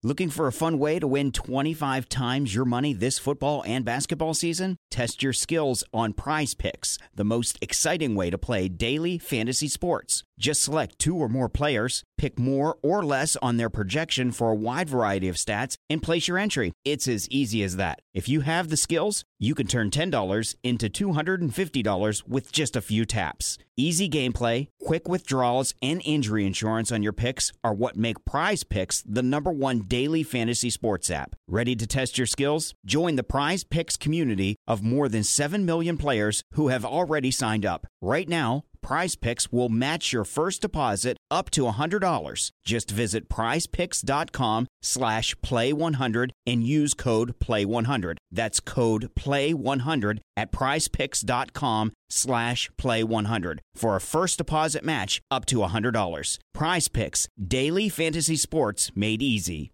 Looking for a fun way to win 25 times your money this football and basketball season? Test your skills on Prize Picks, the most exciting way to play daily fantasy sports. Just select 2 or more players, pick more or less on their projection for a wide variety of stats, and place your entry. It's as easy as that. If you have the skills, you can turn $10 into $250 with just a few taps. Easy gameplay, quick withdrawals, and injury insurance on your picks are what make Prize Picks the #1 daily fantasy sports app. Ready to test your skills? Join the Prize Picks community of more than 7 million players who have already signed up. Right now, Prize Picks will match your first deposit up to $100. Just visit prizepicks.com/play100 and use code PLAY100. That's code PLAY100 at prizepicks.com/play100 for a first deposit match up to $100. Prize Picks, daily fantasy sports made easy.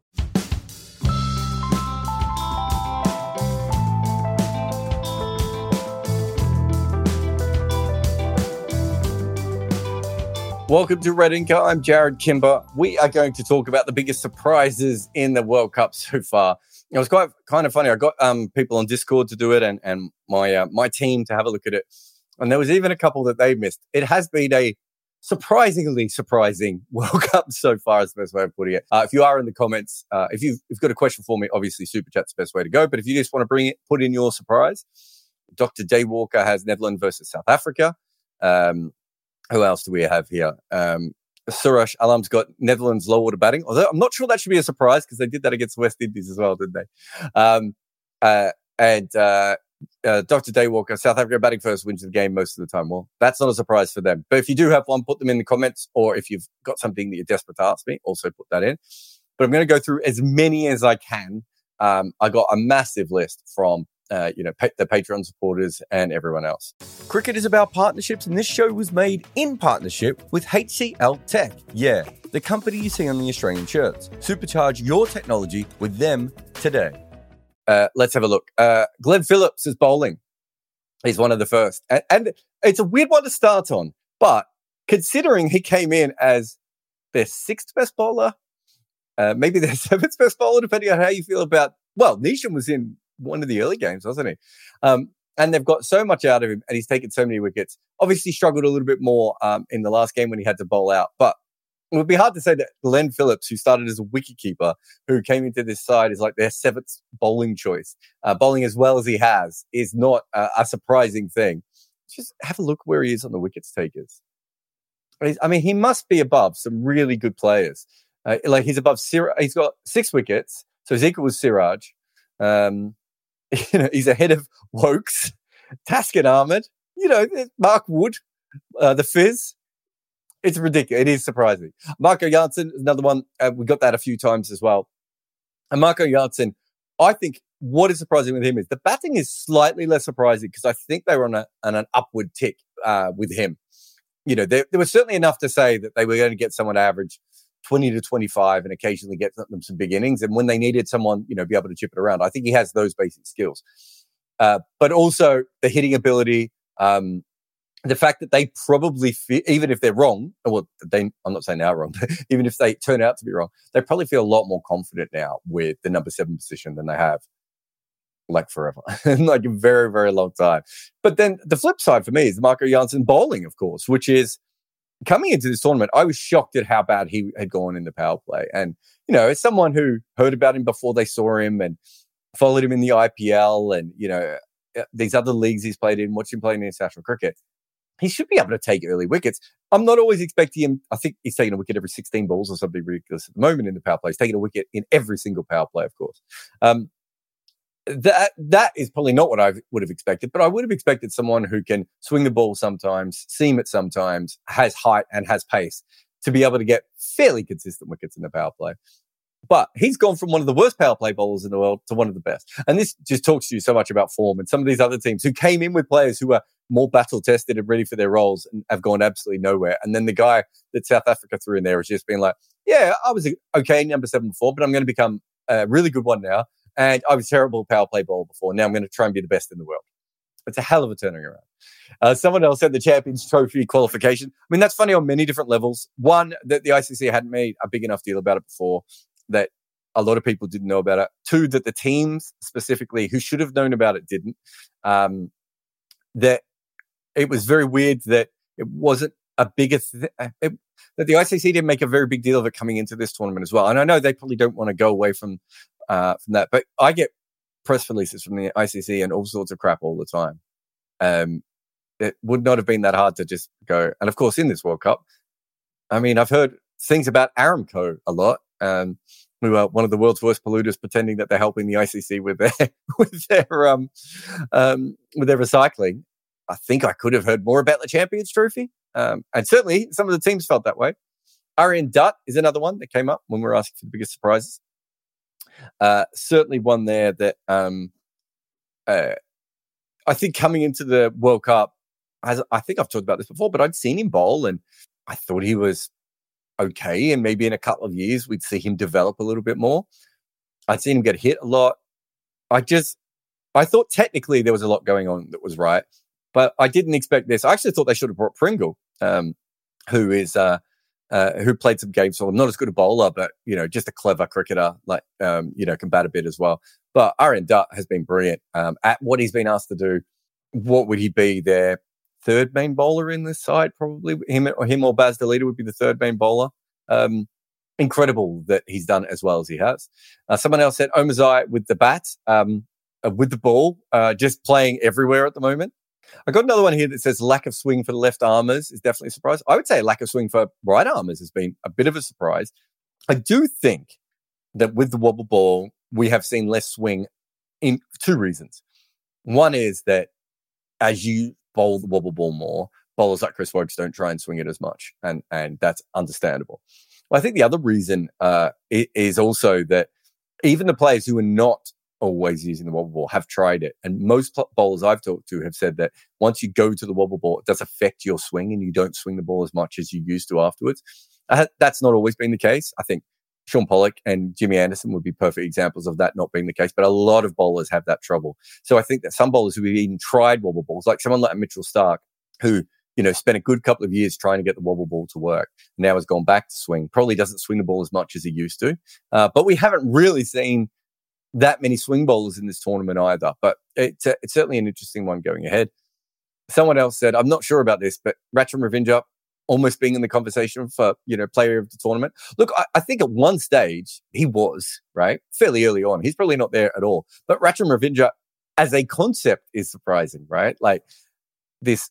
Welcome to Red Inca. I'm Jared Kimber. We are going to talk about the biggest surprises in the World Cup so far. It was quite kind of funny. I got people on Discord to do it and my team to have a look at it. And there was even a couple that they missed. It has been a surprisingly surprising World Cup so far, is the best way of putting it. If you are in the comments, if you've got a question for me, obviously Super Chat's the best way to go. But if you just want to put in your surprise, Dr. Daywalker has Netherlands versus South Africa. Who else do we have here? Suresh Alam's got Netherlands low order batting. Although I'm not sure that should be a surprise because they did that against West Indies as well, didn't they? Dr. Daywalker, South Africa batting first wins the game most of the time. Well, that's not a surprise for them. But if you do have one, put them in the comments. Or if you've got something that you're desperate to ask me, also put that in. But I'm going to go through as many as I can. I got a massive list from the Patreon supporters and everyone else. Cricket is about partnerships, and this show was made in partnership with HCL Tech. Yeah, the company you see on the Australian shirts. Supercharge your technology with them today. Let's have a look. Glenn Phillips is bowling. He's one of the first. And it's a weird one to start on, but considering he came in as their 6th best bowler, maybe their 7th best bowler, depending on how you feel about... Well, Neesham was in one of the early games, wasn't he? And they've got so much out of him, and he's taken so many wickets. Obviously struggled a little bit more in the last game when he had to bowl out. But it would be hard to say that Glenn Phillips, who started as a wicketkeeper, who came into this side, is like their 7th bowling choice. Bowling as well as he has is not a surprising thing. Just have a look where he is on the wickets takers. I mean, he must be above some really good players. He's above Siraj. He's got 6 wickets, so he's equal with Siraj. He's ahead of Wokes, Taskin Ahmed, Mark Wood, the Fizz. It's ridiculous. It is surprising. Marco Janssen is another one. We got that a few times as well. And Marco Janssen, I think what is surprising with him is the batting is slightly less surprising because I think they were on an upward tick with him. There was certainly enough to say that they were going to get someone to average 20 to 25 and occasionally get them some big innings. And when they needed someone, be able to chip it around, I think he has those basic skills. But also the hitting ability, the fact that they probably feel, even if they're wrong, I'm not saying they're wrong, but even if they turn out to be wrong, they probably feel a lot more confident now with the number 7 position than they have like forever, like a very, very long time. But then the flip side for me is Marco Janssen bowling, of course, which is, coming into this tournament, I was shocked at how bad he had gone in the power play. And, as someone who heard about him before they saw him and followed him in the IPL and, these other leagues he's played in, watched him play in international cricket, he should be able to take early wickets. I'm not always expecting him. I think he's taking a wicket every 16 balls or something ridiculous at the moment in the power play. He's taking a wicket in every single power play, of course. That is probably not what I would have expected, but I would have expected someone who can swing the ball sometimes, seam it sometimes, has height and has pace to be able to get fairly consistent wickets in the power play. But he's gone from one of the worst power play bowlers in the world to one of the best. And this just talks to you so much about form and some of these other teams who came in with players who were more battle tested and ready for their roles and have gone absolutely nowhere. And then the guy that South Africa threw in there has just been like, yeah, I was okay number 7 before, but I'm going to become a really good one now. And I was a terrible power play bowler before. Now I'm going to try and be the best in the world. It's a hell of a turning around. Someone else said the Champions Trophy qualification. I mean, that's funny on many different levels. One, that the ICC hadn't made a big enough deal about it before, that a lot of people didn't know about it. 2, that the teams specifically who should have known about it didn't. That it was very weird that it wasn't a bigger that the ICC didn't make a very big deal of it coming into this tournament as well. And I know they probably don't want to go away from that, but I get press releases from the ICC and all sorts of crap all the time. It would not have been that hard to just go. And of course, in this World Cup, I mean, I've heard things about Aramco a lot. Who are one of the world's worst polluters, pretending that they're helping the ICC with their recycling. I think I could have heard more about the Champions Trophy. And certainly some of the teams felt that way. Aryan Dutt is another one that came up when we were asking for the biggest surprises. Certainly one there that I think coming into the World Cup, as I think I've talked about this before, but I'd seen him bowl and I thought he was okay. And maybe in a couple of years, we'd see him develop a little bit more. I'd seen him get hit a lot. I thought technically there was a lot going on that was right, but I didn't expect this. I actually thought they should have brought Pringle, who played some games for them. Not as good a bowler, but, just a clever cricketer, can bat a bit as well. But Aryan Dutt has been brilliant at what he's been asked to do. What would he be? Their third main bowler in this side, probably. Him or Baz Delita would be the third main bowler. Incredible that he's done as well as he has. Someone else said Omazai with the bat, with the ball, just playing everywhere at the moment. I got another one here that says lack of swing for the left armers is definitely a surprise. I would say lack of swing for right armers has been a bit of a surprise. I do think that with the wobble ball, we have seen less swing in 2 reasons. One is that as you bowl the wobble ball more, bowlers like Chris Woakes don't try and swing it as much, and that's understandable. Well, I think the other reason is also that even the players who are not always using the wobble ball have tried it. And most bowlers I've talked to have said that once you go to the wobble ball, it does affect your swing and you don't swing the ball as much as you used to afterwards. That's not always been the case. I think Sean Pollock and Jimmy Anderson would be perfect examples of that not being the case, but a lot of bowlers have that trouble. So I think that some bowlers who have even tried wobble balls, like someone like Mitchell Starc, who spent a good couple of years trying to get the wobble ball to work, now has gone back to swing, probably doesn't swing the ball as much as he used to. But we haven't really seen that many swing bowlers in this tournament either. But it's certainly an interesting one going ahead. Someone else said, I'm not sure about this, but Rachin Ravindra almost being in the conversation for, player of the tournament. Look, I think at one stage he was, right? Fairly early on. He's probably not there at all. But Rachin Ravindra as a concept is surprising, right? Like this,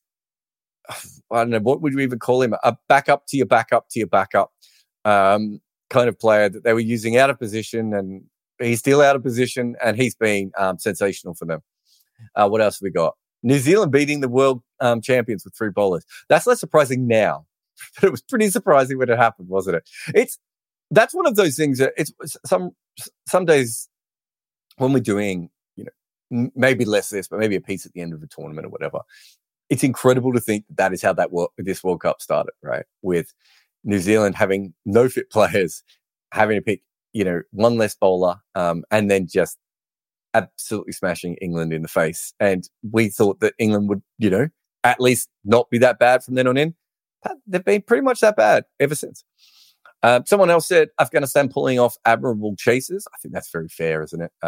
I don't know, what would you even call him? A backup to your backup to your backup kind of player that they were using out of position, and he's still out of position, and he's been sensational for them. What else have we got? New Zealand beating the world champions with 3 bowlers. That's less surprising now, but it was pretty surprising when it happened, wasn't it? That's one of those things that it's some days when we're doing, maybe less this, but maybe a piece at the end of the tournament or whatever. It's incredible to think that is how this World Cup started, right? With New Zealand having no fit players, having to pick, one less bowler, and then just absolutely smashing England in the face. And we thought that England would, at least not be that bad from then on in. They've been pretty much that bad ever since. Someone else said Afghanistan pulling off admirable chases. I think that's very fair, isn't it?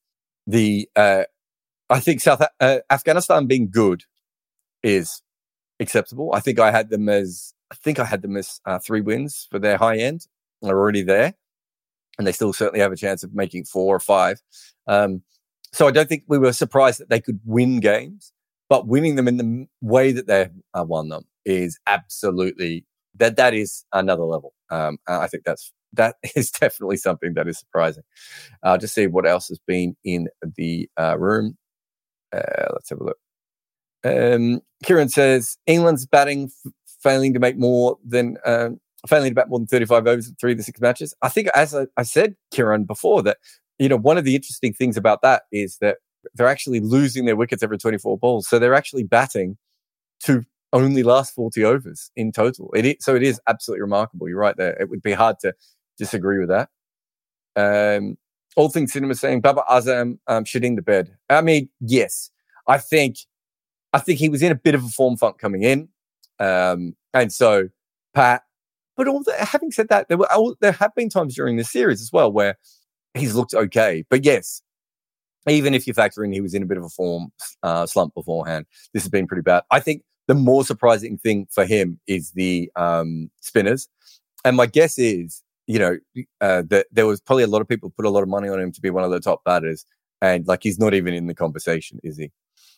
I think Afghanistan being good is acceptable. I think I had them as 3 wins for their high end. They're already there, and they still certainly have a chance of making 4 or 5. So I don't think we were surprised that they could win games, but winning them in the way that they won them is absolutely that is another level. I think that is definitely something that is surprising. Just see what else has been in the room. Let's have a look. Kieran says England's batting failing to bat more than 35 overs in 3 of the 6 matches. I think, as I said, Kieran, before, that one of the interesting things about that is that they're actually losing their wickets every 24 balls, so they're actually batting to only last 40 overs in total. So it is absolutely remarkable. You're right there. It would be hard to disagree with that. All Things Cinema saying Babar Azam shitting the bed. I mean, yes, I think he was in a bit of a form funk coming in. And so Pat, but having said that, there have been times during this series as well where he's looked okay. But yes, even if you factor in he was in a bit of a form slump beforehand, this has been pretty bad. I think the more surprising thing for him is the spinners. And my guess is, that there was probably a lot of people put a lot of money on him to be one of the top batters. And like, he's not even in the conversation, is he?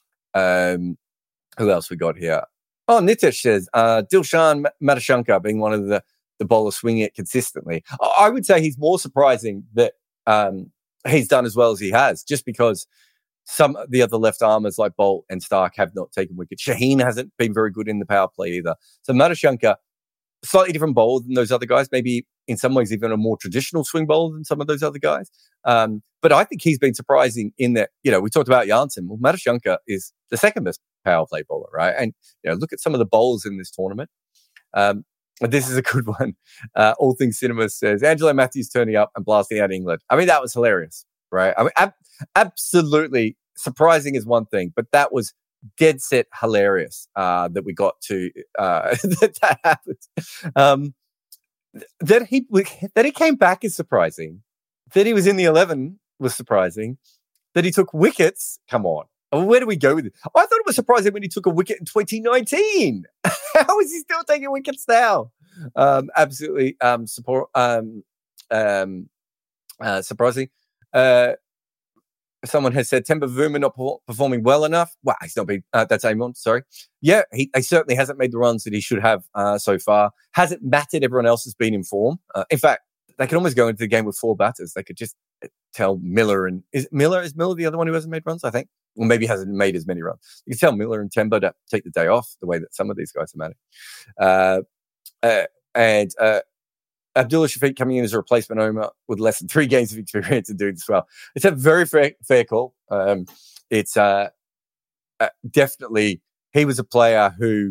Who else we got here? Oh, Nitish says, Dilshan Matashankar being one of the bowlers swinging it consistently. I would say he's more surprising that he's done as well as he has, just because some of the other left armers like Bolt and Stark have not taken wickets. Shaheen hasn't been very good in the power play either. So Matashankar, slightly different bowler than those other guys, maybe in some ways even a more traditional swing bowler than some of those other guys. But I think he's been surprising in that, we talked about Janssen. Well, Matashankar is the second best power play bowler, right? And, look at some of the bowlers in this tournament. This is a good one. All Things Cinema says, Angelo Matthews turning up and blasting out England. I mean, that was hilarious, right? I mean, absolutely surprising is one thing, but that was dead set hilarious that we got to that happened. That he came back is surprising. That he was in the 11 was surprising. That he took wickets, come on. Where do we go with it? I thought it was surprising when he took a wicket in 2019. How is he still taking wickets now? Absolutely surprising. Someone has said Temba Vuma not performing well enough. Well, he's not been. That's Amon. Sorry. Yeah, he certainly hasn't made the runs that he should have so far. Hasn't mattered. Everyone else has been in form. In fact, they could almost go into the game with 4 batters. They could just tell Miller and is Miller the other one who hasn't made runs? I think, or maybe hasn't made as many runs. You can tell Miller and Temba to take the day off the way that some of these guys are managed. And Abdullah Shafiq coming in as a replacement Omar with less than 3 games of experience and doing this well. It's a very fair call. It's definitely, he was a player who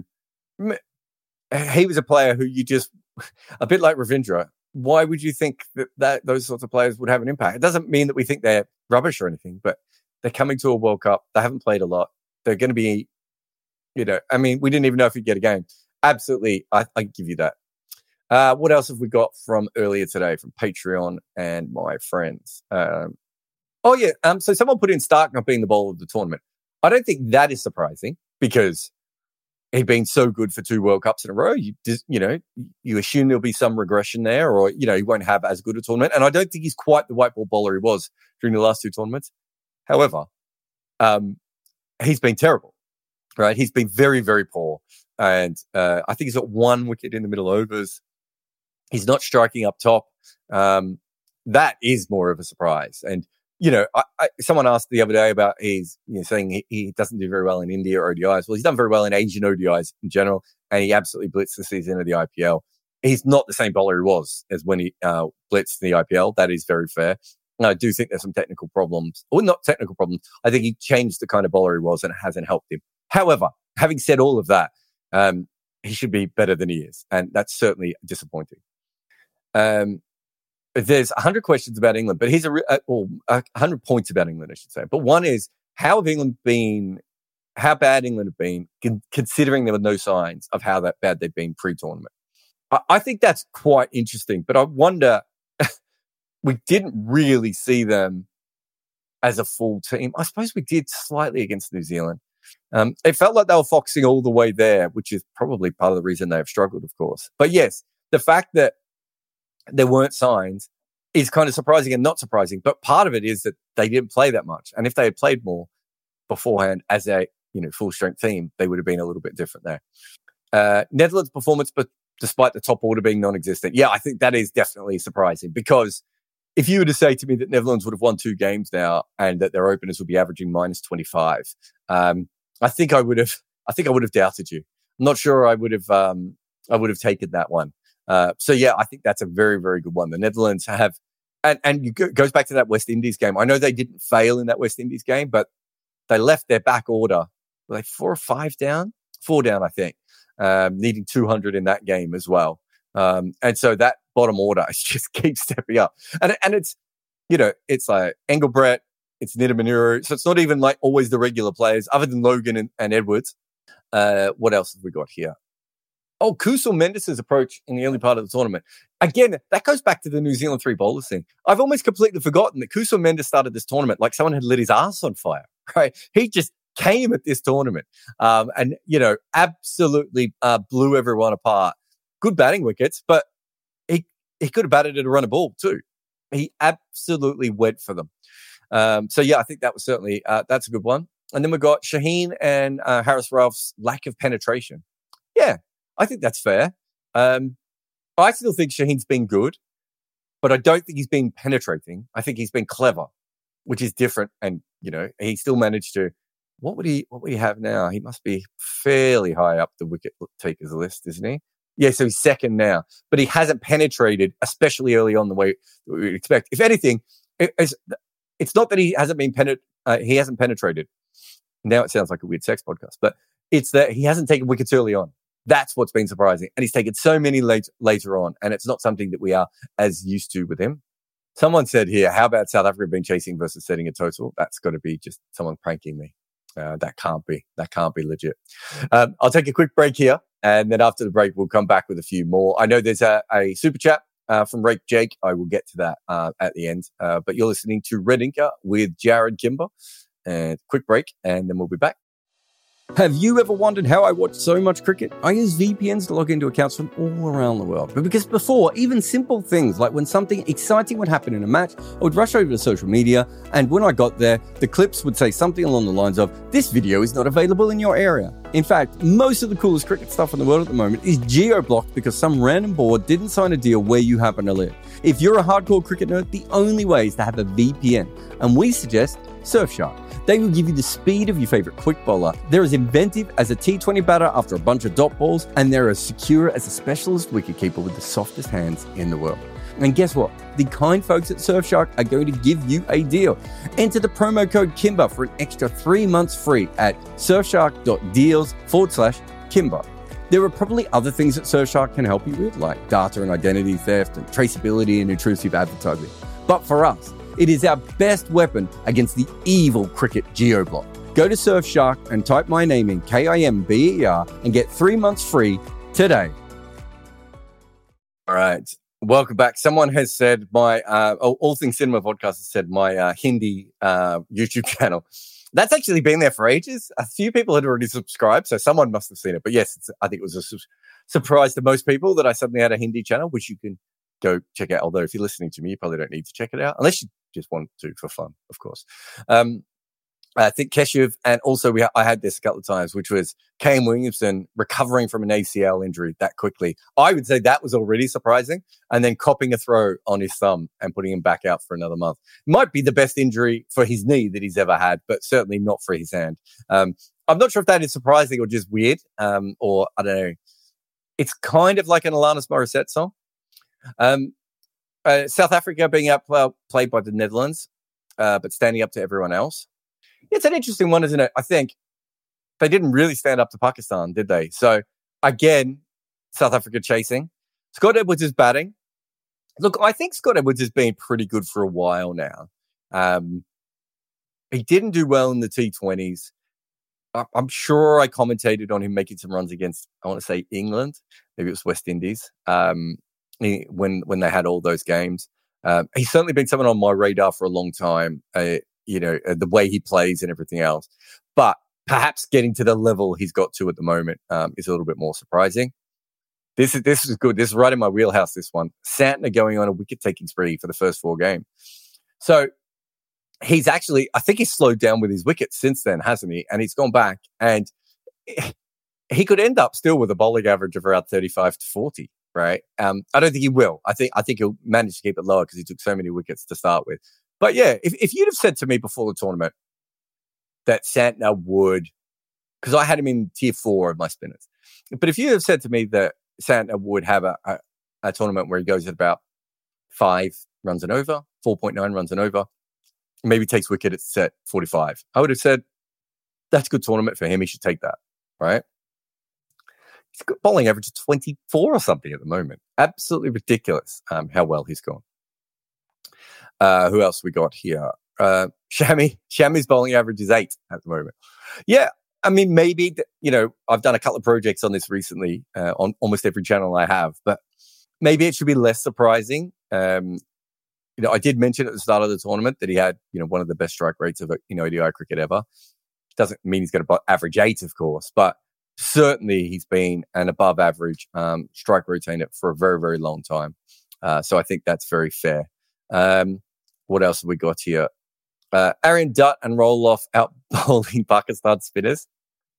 you just, a bit like Ravindra. Why would you think that those sorts of players would have an impact? It doesn't mean that we think they're rubbish or anything, but they're coming to a World Cup. They haven't played a lot. They're going to be, we didn't even know if we'd get a game. Absolutely. I give you that. What else have we got from earlier today from Patreon and my friends? So someone put in Stark not being the bowler of the tournament. I don't think that is surprising because he'd been so good for 2 World Cups in a row. You assume there'll be some regression there, or, he won't have as good a tournament. And I don't think he's quite the white ball bowler he was during the last 2 tournaments. However, he's been terrible, right? He's been very, very poor. And I think he's got 1 wicket in the middle overs. He's not striking up top. That is more of a surprise. And, someone asked the other day about saying he doesn't do very well in India ODIs. Well, he's done very well in Asian ODIs in general, and he absolutely blitzed the season of the IPL. He's not the same bowler he was as when he blitzed in the IPL. That is very fair. And I do think there's some technical problems. Or not technical problems. I think he changed the kind of bowler he was, and it hasn't helped him. However, having said all of that, he should be better than he is. And that's certainly disappointing. There's 100 questions about England, but here's 100 points about England, I should say. But one is, how bad England have been, considering there were no signs of how that bad they've been pre-tournament. I think that's quite interesting, but I wonder, we didn't really see them as a full team. I suppose we did slightly against New Zealand. It felt like they were foxing all the way there, which is probably part of the reason they have struggled, of course. But yes, the fact that there weren't signs is kind of surprising and not surprising. But part of it is that they didn't play that much. And if they had played more beforehand as a full strength team, they would have been a little bit different there. Netherlands performance, but despite the top order being non-existent. Yeah, I think that is definitely surprising, because if you were to say to me that Netherlands would have won 2 games now and that their openers would be averaging minus 25, I think I would have doubted you. I'm not sure I would have taken that one. So yeah, I think that's a very, very good one. The Netherlands have, and it goes back to that West Indies game. I know they didn't fail in that West Indies game, but they left their back order, were they 4 or 5 down? 4 down, I think, needing 200 in that game as well. And so that bottom order just keeps stepping up. And it's, it's like Engelbrett, it's Nidamanuru. So it's not even like always the regular players other than Logan and Edwards. What else have we got here? Oh, Kusal Mendes' approach in the early part of the tournament. Again, that goes back to the New Zealand three bowlers thing. I've almost completely forgotten that Kusal Mendes started this tournament like someone had lit his ass on fire, right? He just came at this tournament and, absolutely blew everyone apart. Good batting wickets, but he could have batted at a run of ball too. He absolutely went for them. I think that was certainly, that's a good one. And then we've got Shaheen and Haris Rauf's lack of penetration. Yeah, I think that's fair. I still think Shaheen's been good, but I don't think he's been penetrating. I think he's been clever, which is different. And, he still managed to, what would he have now? He must be fairly high up the wicket takers list, isn't he? Yeah, so he's second now, but he hasn't penetrated, especially early on the way we would expect. If anything, it's not that he hasn't penetrated. Now it sounds like a weird sex podcast, but it's that he hasn't taken wickets early on. That's what's been surprising. And he's taken so many later on, and it's not something that we are as used to with him. Someone said here, how about South Africa being chasing versus setting a total? That's got to be just someone pranking me. That can't be legit. I'll take a quick break here, and then after the break, we'll come back with a few more. I know there's a super chat from Rake Jake. I will get to that at the end. But you're listening to Red Inca with Jarrod Kimber. And quick break, and then we'll be back. Have you ever wondered how I watch so much cricket? I use VPNs to log into accounts from all around the world. But because before, even simple things like when something exciting would happen in a match, I would rush over to social media, and when I got there, the clips would say something along the lines of, "This video is not available in your area." In fact, most of the coolest cricket stuff in the world at the moment is geo-blocked because some random board didn't sign a deal where you happen to live. If you're a hardcore cricket nerd, the only way is to have a VPN, and we suggest Surfshark. They will give you the speed of your favorite quick bowler. They're as inventive as a T20 batter after a bunch of dot balls, and they're as secure as a specialist wicketkeeper with the softest hands in the world. And guess what? The kind folks at Surfshark are going to give you a deal. Enter the promo code Kimber for an extra 3 months free at surfshark.deals/Kimber. There are probably other things that Surfshark can help you with, like data and identity theft and traceability and intrusive advertising. But for us, it is our best weapon against the evil cricket geo-block. Go to Surfshark and type my name in KIMBER and get 3 months free today. All right. Welcome back. Someone has said my, All Things Cinema podcast has said my Hindi YouTube channel. That's actually been there for ages. A few people had already subscribed, so someone must have seen it. But yes, I think it was a surprise to most people that I suddenly had a Hindi channel, which you can go check out. Although if you're listening to me, you probably don't need to check it out, unless you just want to for fun, of course. I think Keshav, and also I had this a couple of times, which was Kane Williamson recovering from an ACL injury that quickly. I would say that was already surprising, and then copping a throw on his thumb and putting him back out for another month. Might be the best injury for his knee that he's ever had, but certainly not for his hand. I'm not sure if that is surprising or just weird, or I don't know. It's kind of like an Alanis Morissette song. South Africa being outplayed by the Netherlands, but standing up to everyone else. It's an interesting one, isn't it? I think they didn't really stand up to Pakistan, did they? So, again, South Africa chasing. Scott Edwards is batting. Look, I think Scott Edwards has been pretty good for a while now. He didn't do well in the T20s. I'm sure I commentated on him making some runs against, I want to say, England. Maybe it was West Indies. When they had all those games. He's certainly been someone on my radar for a long time, the way he plays and everything else. But perhaps getting to the level he's got to at the moment is a little bit more surprising. This is good. This is right in my wheelhouse, this one. Santner going on a wicket-taking spree for the first 4 games. So he's actually, I think he's slowed down with his wickets since then, hasn't he? And he's gone back, and he could end up still with a bowling average of around 35 to 40. Right. I don't think he will. I think he'll manage to keep it lower because he took so many wickets to start with. But yeah, if you'd have said to me before the tournament that Santner would, because I had him in tier 4 of my spinners, but if you have said to me that Santner would have a tournament where he goes at about 5 runs and over, 4.9 runs and over, maybe takes wicket at set 45, I would have said that's a good tournament for him. He should take that. Right. He's got bowling average of 24 or something at the moment. Absolutely ridiculous how well he's gone. Who else we got here? Shami's bowling average is 8 at the moment. Yeah, I mean, maybe, I've done a couple of projects on this recently on almost every channel I have, but maybe it should be less surprising. I did mention at the start of the tournament that he had, one of the best strike rates of ODI cricket ever. Doesn't mean he's going to average 8, of course, but certainly he's been an above average strike rotator for a very, very long time. So I think that's very fair. What else have we got here? Aaron Dutt and Roloff out bowling Pakistan spinners.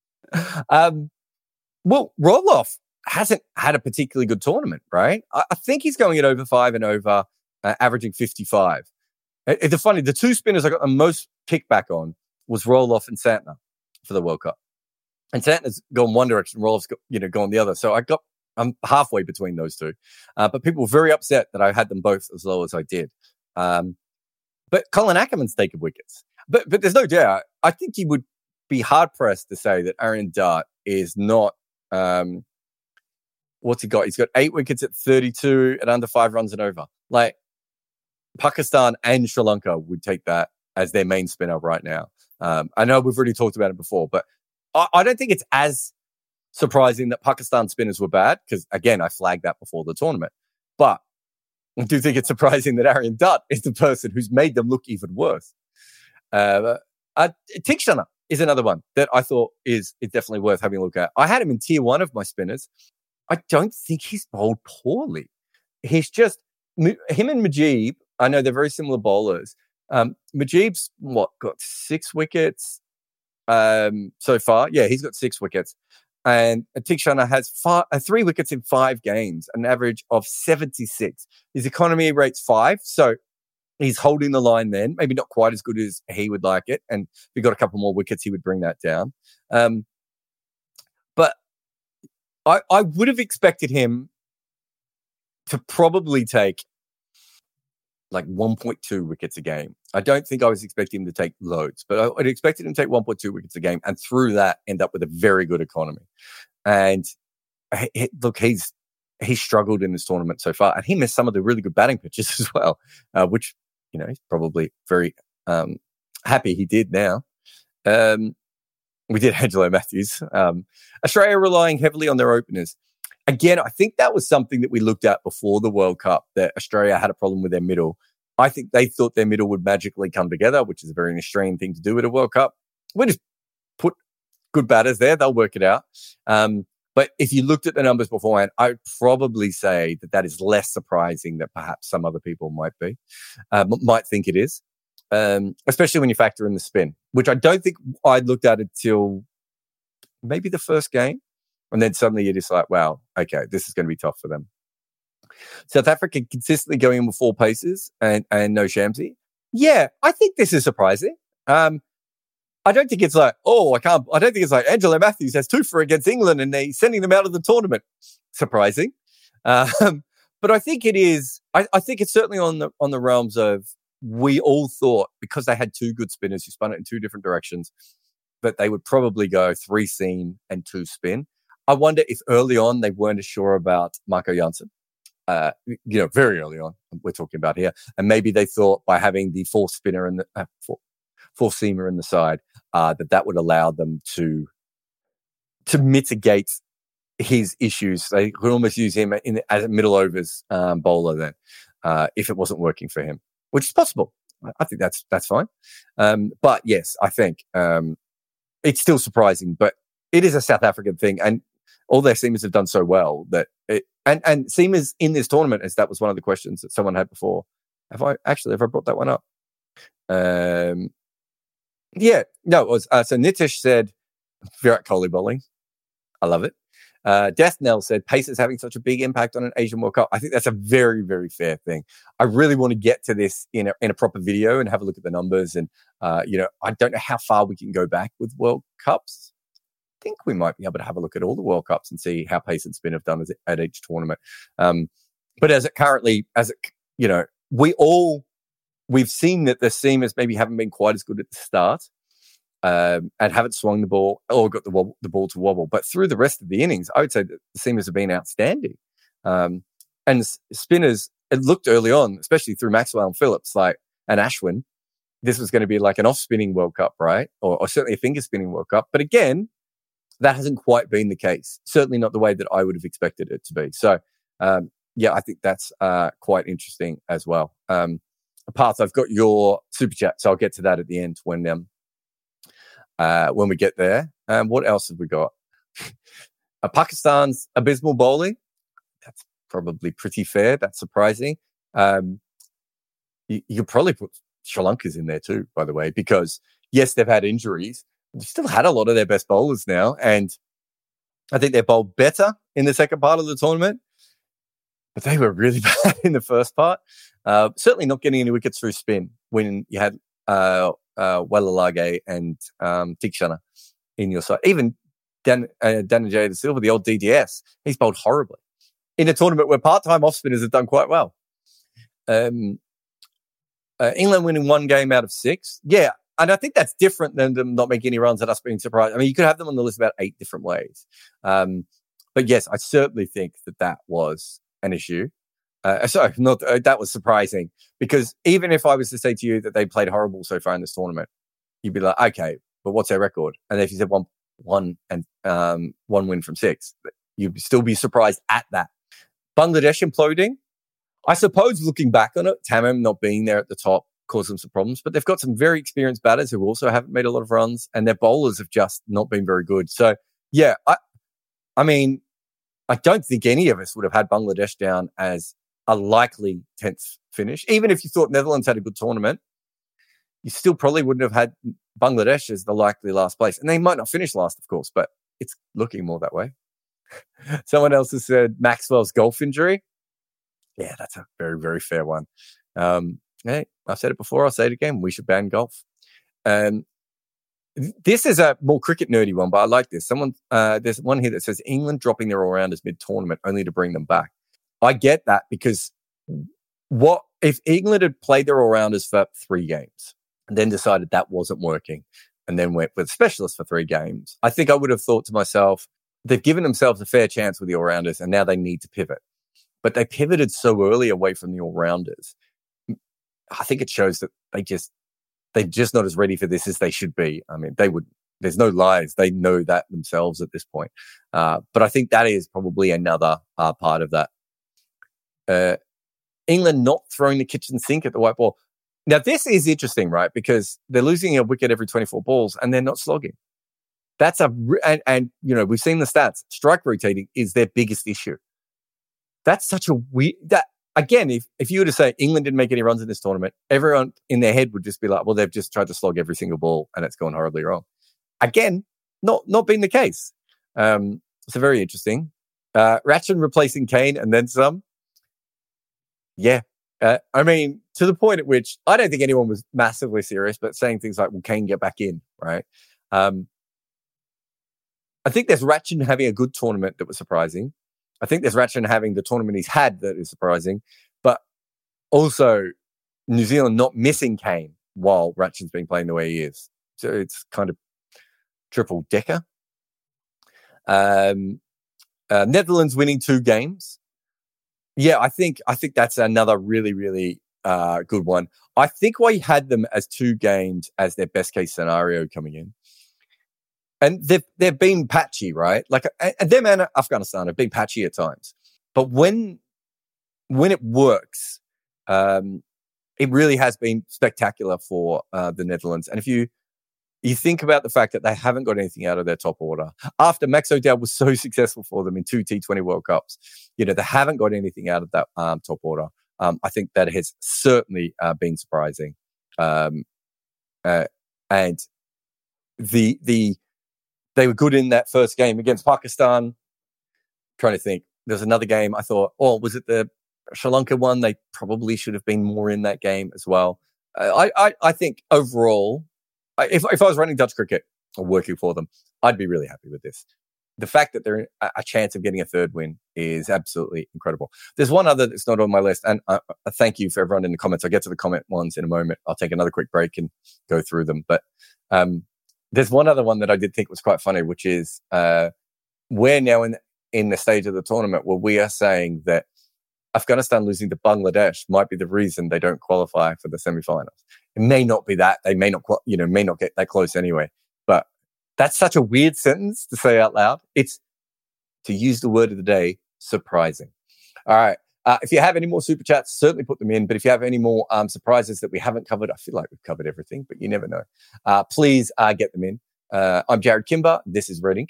Well, Roloff hasn't had a particularly good tournament, right? I think he's going at over 5 and over, averaging 55. It's funny, the two spinners I got the most kickback on was Roloff and Santner for the World Cup. And Santner's gone one direction, Roloff's gone the other. So I'm halfway between those two. But people were very upset that I had them both as low as I did. But Colin Ackerman's taken wickets. But there's no doubt. I think he would be hard-pressed to say that Aaron Dutt is not... what's he got? He's got 8 wickets at 32 and under 5 runs and over. Like, Pakistan and Sri Lanka would take that as their main spinner right now. I know we've already talked about it before, but I don't think it's as surprising that Pakistan spinners were bad, because, again, I flagged that before the tournament. But I do think it's surprising that Aaron Dutt is the person who's made them look even worse. Tikshana is another one that I thought is definitely worth having a look at. I had him in tier 1 of my spinners. I don't think he's bowled poorly. He's just, him and Mujeeb, I know they're very similar bowlers. Mujeeb's, got 6 wickets so far? Yeah, he's got 6 wickets. And Tikshana has 3 wickets in 5 games, an average of 76. His economy rate's 5, so he's holding the line then. Maybe not quite as good as he would like it. And if he got a couple more wickets, he would bring that down. But I would have expected him to probably take like 1.2 wickets a game. I don't think I was expecting him to take loads, but I'd expected him to take 1.2 wickets a game, and through that end up with a very good economy. And look, he's struggled in this tournament so far, and he missed some of the really good batting pitches as well, which, he's probably very happy he did now. We did Angelo Matthews. Australia relying heavily on their openers. Again, I think that was something that we looked at before the World Cup, that Australia had a problem with their middle. I think they thought their middle would magically come together, which is a very Australian thing to do at a World Cup. We just put good batters there. They'll work it out. But if you looked at the numbers beforehand, I would probably say that is less surprising than perhaps some other people might think it is, especially when you factor in the spin, which I don't think I'd looked at until maybe the first game. And then suddenly you're just like, wow, okay, this is going to be tough for them. South Africa consistently going in with 4 paces and no Shamsi. Yeah, I think this is surprising. I don't think it's like, I don't think it's like Angelo Matthews has 2 for against England and they're sending them out of the tournament. Surprising. But I think it is, I think it's certainly on the realms of, we all thought, because they had 2 good spinners who spun it in 2 different directions, that they would probably go 3 seam and 2 spin. I wonder if early on they weren't as sure about Marco Jansen. Very early on, we're talking about here. And maybe they thought by having the 4 spinner and the 4 seamer in the side, that would allow them to mitigate his issues. They could almost use him as a middle overs bowler then, if it wasn't working for him, which is possible. I think that's fine. But yes, I think it's still surprising, but it is a South African thing, and all their seamers have done so well that and seamers in this tournament, as that was one of the questions that someone had before. Have I brought that one up? Yeah, no, it was, so Nitish said Virat Kohli bowling. I love it. Death Knell said pace is having such a big impact on an Asian World Cup. I think that's a very, very fair thing. I really want to get to this in a proper video and have a look at the numbers. And, I don't know how far we can go back with World Cups. I think we might be able to have a look at all the World Cups and see how pace and spin have done at each tournament. But we've seen that the seamers maybe haven't been quite as good at the start. And haven't swung the ball or got the ball to wobble. But through the rest of the innings, I would say that the seamers have been outstanding. And spinners, it looked early on, especially through Maxwell and Phillips, and Ashwin, this was going to be like an off-spinning World Cup, right? Or certainly a finger-spinning World Cup. But again, that hasn't quite been the case. Certainly not the way that I would have expected it to be. So, yeah, I think that's quite interesting as well. Parth, I've got your super chat, so I'll get to that at the end when we get there. What else have we got? Pakistan's abysmal bowling. That's probably pretty fair. That's surprising. You probably put Sri Lanka's in there too, by the way, because yes, they've had injuries. They've still had a lot of their best bowlers now, and I think they bowled better in the second part of the tournament, but they were really bad in the first part. Certainly not getting any wickets through spin when you had Walalage and Tikshana in your side. Even Dhananjaya de Silva, the old DDS, he's bowled horribly in a tournament where part-time off-spinners have done quite well. England winning 1 game out of 6. Yeah, and I think that's different than them not making any runs and us being surprised. I mean, you could have them on the list about 8 different ways. But yes, I certainly think that was an issue. That was surprising, because even if I was to say to you that they played horrible so far in this tournament, you'd be like, okay, but what's their record? And if you said one win from 6, you'd still be surprised at that. Bangladesh imploding. I suppose looking back on it, Tamim not being there at the top caused them some problems, but they've got some very experienced batters who also haven't made a lot of runs, and their bowlers have just not been very good. So yeah, I mean, I don't think any of us would have had Bangladesh down as a likely 10th finish. Even if you thought Netherlands had a good tournament, you still probably wouldn't have had Bangladesh as the likely last place. And they might not finish last, of course, but it's looking more that way. Someone else has said Maxwell's golf injury. Yeah, that's a very, very fair one. Hey, I've said it before, I'll say it again. We should ban golf. This is a more cricket nerdy one, but I like this. There's one here that says England dropping their all-rounders mid-tournament only to bring them back. I get that, because what if England had played their all-rounders for 3 games and then decided that wasn't working and then went with specialists for 3 games? I think I would have thought to myself, they've given themselves a fair chance with the all-rounders and now they need to pivot. But they pivoted so early away from the all-rounders. I think it shows that they're just not as ready for this as they should be. I mean, there's no lies. They know that themselves at this point. But I think that is probably another part of that. England not throwing the kitchen sink at the white ball. Now, this is interesting, right? Because they're losing a wicket every 24 balls and they're not slogging. That's and you know, we've seen the stats. Strike rotating is their biggest issue. That's such a weird, again, if you were to say England didn't make any runs in this tournament, everyone in their head would just be like, well, they've just tried to slog every single ball and it's gone horribly wrong. Again, not being the case. So very interesting. Ratchin replacing Kane and then some. Yeah. I mean, to the point at which I don't think anyone was massively serious, but saying things like, well, Kane get back in, right? I think there's Ratchin having a good tournament that was surprising. I think there's Ratchin having the tournament he's had that is surprising, but also New Zealand not missing Kane while Ratchin's been playing the way he is. So it's kind of triple decker. Netherlands winning 2 games. Yeah, I think that's another really, really good one. I think we had them as 2 games as their best case scenario coming in. And they've been patchy, right? Like, and them and Afghanistan have been patchy at times. But when it works, it really has been spectacular for the Netherlands. And if you think about the fact that they haven't got anything out of their top order after Max O'Dowd was so successful for them in 2 T20 World Cups, you know, they haven't got anything out of that top order. I think that has certainly been surprising. And they were good in that first game against Pakistan. Trying to think. There's another game I thought, was it the Sri Lanka one? They probably should have been more in that game as well. I think overall, if I was running Dutch cricket or working for them, I'd be really happy with this. The fact that they're a chance of getting a 3rd win is absolutely incredible. There's one other that's not on my list, and thank you for everyone in the comments. I'll get to the comment ones in a moment. I'll take another quick break and go through them. But there's one other one that I did think was quite funny, which is we're now in the stage of the tournament where we are saying that Afghanistan losing to Bangladesh might be the reason they don't qualify for the semi-finals. It may not be that. They may not get that close anyway. But That's such a weird sentence to say out loud. It's, to use the word of the day, surprising. All right. If you have any more super chats, certainly put them in. But if you have any more surprises that we haven't covered, I feel like we've covered everything, but you never know. Please get them in. I'm Jared Kimber. This is Red Inca.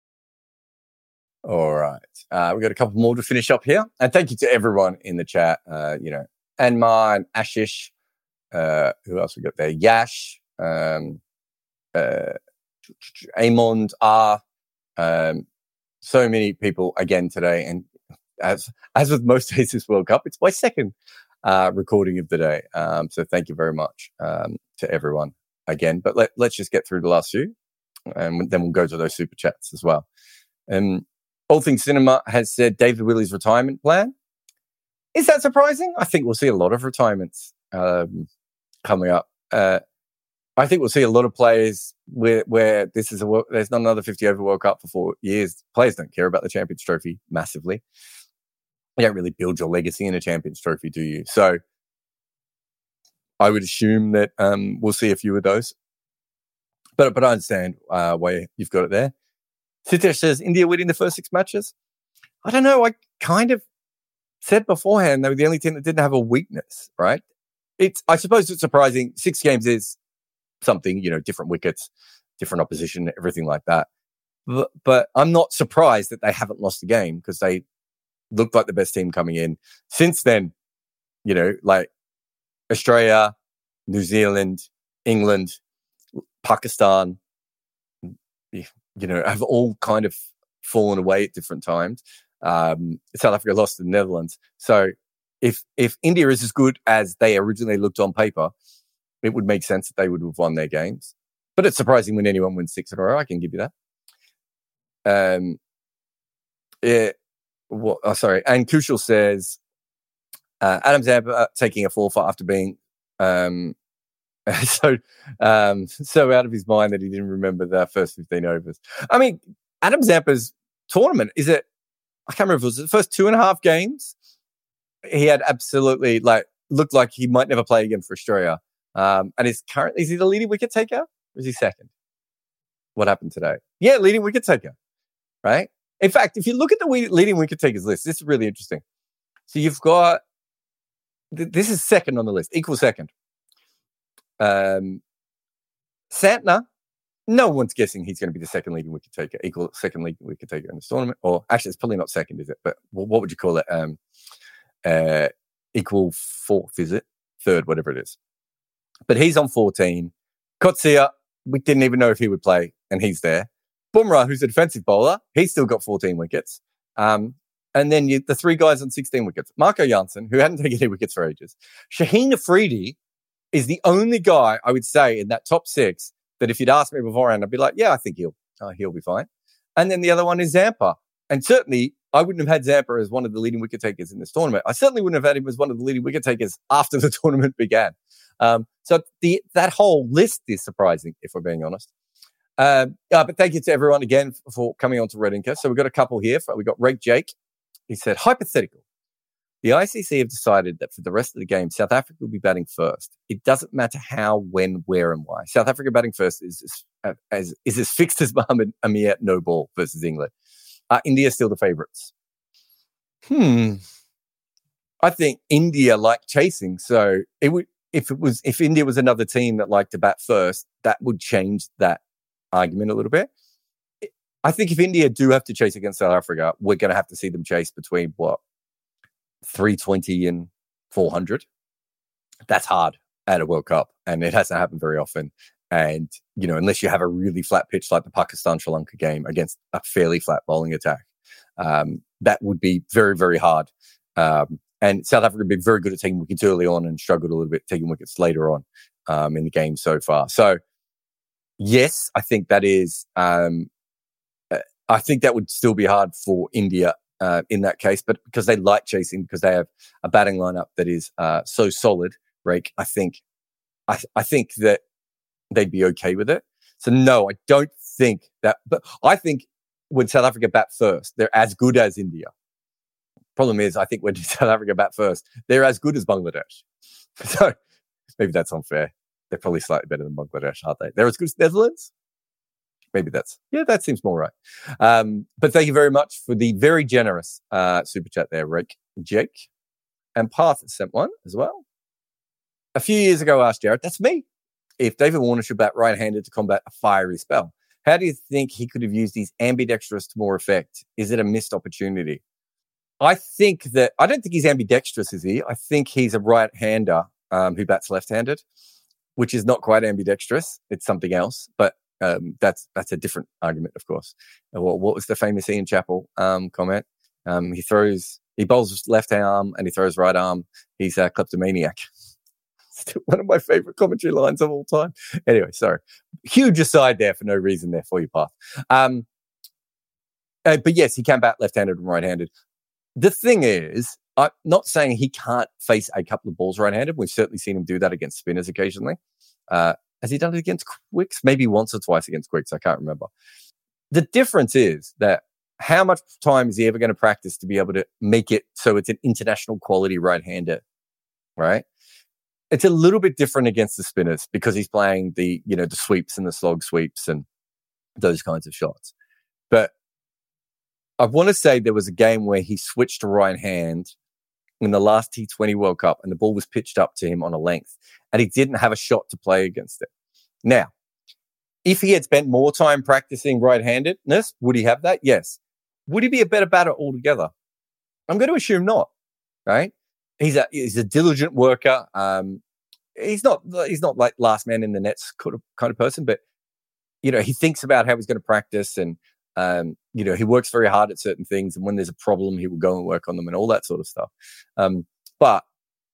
All right. We've got a couple more to finish up here. And thank you to everyone in the chat. Anmar and Ashish. Who else we got there? Yash. Amond R. So many people again today. And as with most days this World Cup, it's my second recording of the day. So thank you very much to everyone again. But let's just get through the last few, and then we'll go to those super chats as well. All Things Cinema has said David Willey's retirement plan. Is that surprising? I think we'll see a lot of retirements coming up. I think we'll see a lot of players where this is there's not another 50 over World Cup for 4 years. Players don't care about the Champions Trophy massively. You don't really build your legacy in a Champions Trophy, do you? So I would assume that we'll see a few of those. But I understand why you've got it there. Sitesh says, India winning the first 6 matches? I don't know. I kind of said beforehand they were the only team that didn't have a weakness, right? I suppose it's surprising. 6 games is something, different wickets, different opposition, everything like that. But I'm not surprised that they haven't lost a game because they looked like the best team coming in. Since then, like Australia, New Zealand, England, Pakistan, have all kind of fallen away at different times. South Africa lost to the Netherlands. So if India is as good as they originally looked on paper, it would make sense that they would have won their games. But it's surprising when anyone wins 6 in a row. I can give you that. And Kushal says, Adam Zampa taking a forfeit after being so out of his mind that he didn't remember the first 15 overs. I mean, Adam Zampa's tournament, I can't remember if it was the first 2.5 games. He had absolutely looked like he might never play again for Australia. And is he the leading wicket taker or is he second? What happened today? Yeah, leading wicket taker, right? In fact, if you look at the leading wicket takers list, this is really interesting. So you've got, this is second on the list, equal second. Santner, no one's guessing he's going to be the second leading wicket taker, equal second leading wicket taker in this tournament. Or actually, it's probably not second, is it? But what would you call it? Equal fourth, is it? Third, whatever it is. But he's on 14. Kotsia, we didn't even know if he would play, and he's there. Bumrah, who's a defensive bowler, he's still got 14 wickets. And then the 3 guys on 16 wickets. Marco Janssen, who hadn't taken any wickets for ages. Shaheen Afridi is the only guy I would say in that top 6 that if you'd asked me beforehand, I'd be like, yeah, I think he'll be fine. And then the other one is Zampa. And certainly, I wouldn't have had Zampa as one of the leading wicket takers in this tournament. I certainly wouldn't have had him as one of the leading wicket takers after the tournament began. So that whole list is surprising, if we're being honest. But thank you to everyone again for coming on to Red Inca. So we've got a couple here. We've got Rake Jake. He said, hypothetical. The ICC have decided that for the rest of the game, South Africa will be batting first. It doesn't matter how, when, where, and why. South Africa batting first is as fixed as Mohamed Amir no ball versus England. India still the favourites. I think India like chasing. So it would, if India was another team that liked to bat first, that would change that argument a little bit. I think if India do have to chase against South Africa, we're going to have to see them chase between 320 and 400. That's hard at a World Cup, and it hasn't happened very often. And, unless you have a really flat pitch like the Pakistan-Sri Lanka game against a fairly flat bowling attack, that would be very, very hard. And South Africa have been very good at taking wickets early on and struggled a little bit taking wickets later on in the game so far. So, yes, I think that is... I think that would still be hard for India in that case, but because they like chasing, because they have a batting lineup that is so solid, Rake, I think that they'd be okay with it. So no, I don't think that, but I think when South Africa bat first, they're as good as India. Problem is, I think when South Africa bat first, they're as good as Bangladesh. So maybe that's unfair. They're probably slightly better than Bangladesh, aren't they? They're as good as Netherlands. Maybe that seems more right. But thank you very much for the very generous super chat there, Rick. Jake and Path sent one as well. A few years ago, asked Jared, that's me, if David Warner should bat right-handed to combat a fiery spell. How do you think he could have used his ambidextrous to more effect? Is it a missed opportunity? I don't think he's ambidextrous, is he? I think he's a right-hander who bats left-handed, which is not quite ambidextrous. It's something else, but that's a different argument, of course. What was the famous Ian Chappell comment? He bowls his left arm and he throws right arm. He's a kleptomaniac. Still one of my favorite commentary lines of all time. Anyway, sorry. Huge aside there for no reason there for you, Path. But yes, he can bat left-handed and right-handed. The thing is, I'm not saying he can't face a couple of balls right-handed. We've certainly seen him do that against spinners occasionally. Has he done it against quicks? Maybe once or twice against quicks. I can't remember. The difference is that how much time is he ever going to practice to be able to make it so it's an international quality right-hander, right? It's a little bit different against the spinners because he's playing the sweeps and the slog sweeps and those kinds of shots. But I want to say there was a game where he switched to right hand in the last T20 World Cup and the ball was pitched up to him on a length and he didn't have a shot to play against it. Now, if he had spent more time practicing right-handedness, would he have that? Yes. Would he be a better batter altogether? I'm going to assume not, right? He's a diligent worker. He's not like last man in the nets kind of person, but he thinks about how he's going to practice and he works very hard at certain things. And when there's a problem, he will go and work on them and all that sort of stuff. But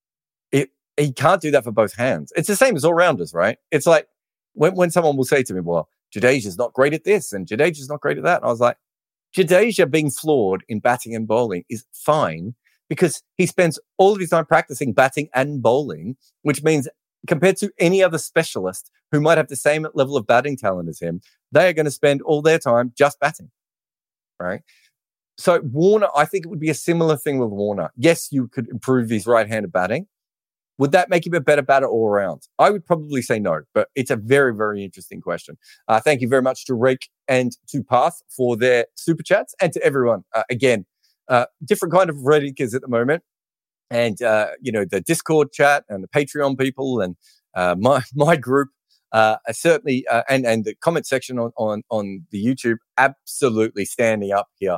he can't do that for both hands. It's the same as all rounders, right? It's like when someone will say to me, well, Jadeja's not great at this and Jadeja's not great at that. And I was like, Jadeja being flawed in batting and bowling is fine because he spends all of his time practicing batting and bowling, which means compared to any other specialist who might have the same level of batting talent as him, they are going to spend all their time just batting, right? So Warner, I think it would be a similar thing with Warner. Yes, you could improve his right-handed batting. Would that make him a better batter all around? I would probably say no, but it's a very, very interesting question. Thank you very much to Rick and to Path for their super chats and to everyone. Again, different kind of Reddickers at the moment. And, the Discord chat and the Patreon people and my group certainly, and the comment section on the YouTube, absolutely standing up here.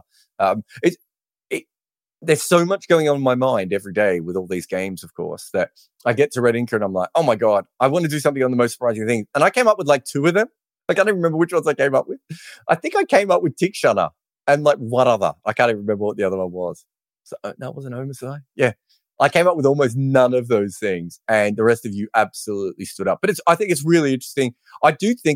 There's so much going on in my mind every day with all these games, of course, that I get to Red Inker and I'm like, oh my God, I want to do something on the most surprising things. And I came up with like 2 of them. I can't even remember which ones I came up with. I think I came up with Tick Shunner and like one other. I can't even remember what the other one was. So, no, it wasn't Homicide. Yeah. I came up with almost none of those things and the rest of you absolutely stood up. But I think it's really interesting. I do think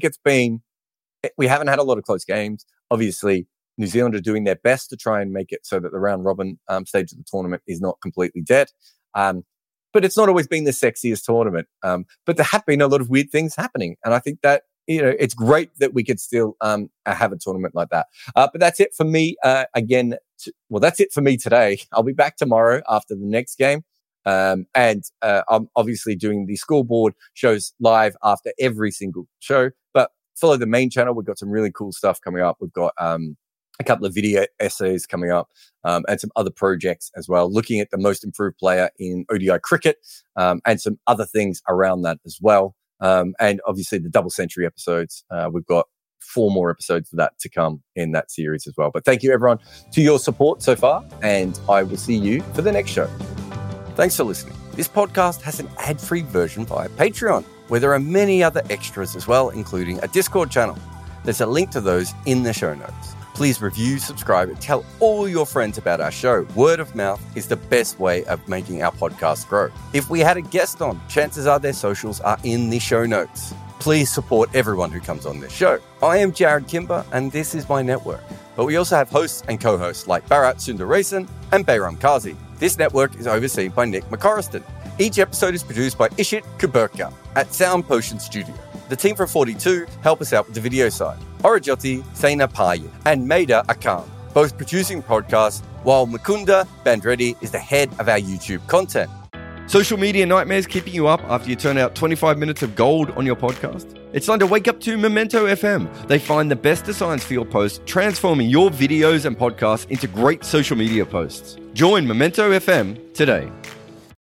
we haven't had a lot of close games. Obviously, New Zealand are doing their best to try and make it so that the round robin stage of the tournament is not completely dead. But it's not always been the sexiest tournament. But there have been a lot of weird things happening. And I think that, it's great that we could still have a tournament like that. But that's it for me. That's it for me today. I'll be back tomorrow after the next game. And I'm obviously doing the scoreboard shows live after every single show. But follow the main channel. We've got some really cool stuff coming up. We've got a couple of video essays coming up and some other projects as well, looking at the most improved player in ODI cricket and some other things around that as well. And obviously the double century episodes. We've got 4 more episodes of that to come in that series as well. But thank you everyone to your support so far, and I will see you for the next show. Thanks for listening. This podcast has an ad-free version via Patreon, where there are many other extras as well, including a Discord channel. There's a link to those in the show notes. Please review, subscribe, and tell all your friends about our show. Word of mouth is the best way of making our podcast grow. If we had a guest on, chances are their socials are in the show notes. Please support everyone who comes on this show. I am Jared Kimber, and this is my network. But we also have hosts and co-hosts like Bharat Sundaresan and Bayram Kazi. This network is overseen by Nick McCorriston. Each episode is produced by Ishit Kuberka at Sound Potion Studio. The team from 42 help us out with the video side. Orajoti, Saina Paya, and Maida Akan, both producing podcasts, while Mukunda Bandreddy is the head of our YouTube content. Social media nightmares keeping you up after you turn out 25 minutes of gold on your podcast? It's time to wake up to Memento FM. They find the best designs for your posts, transforming your videos and podcasts into great social media posts. Join Memento FM today.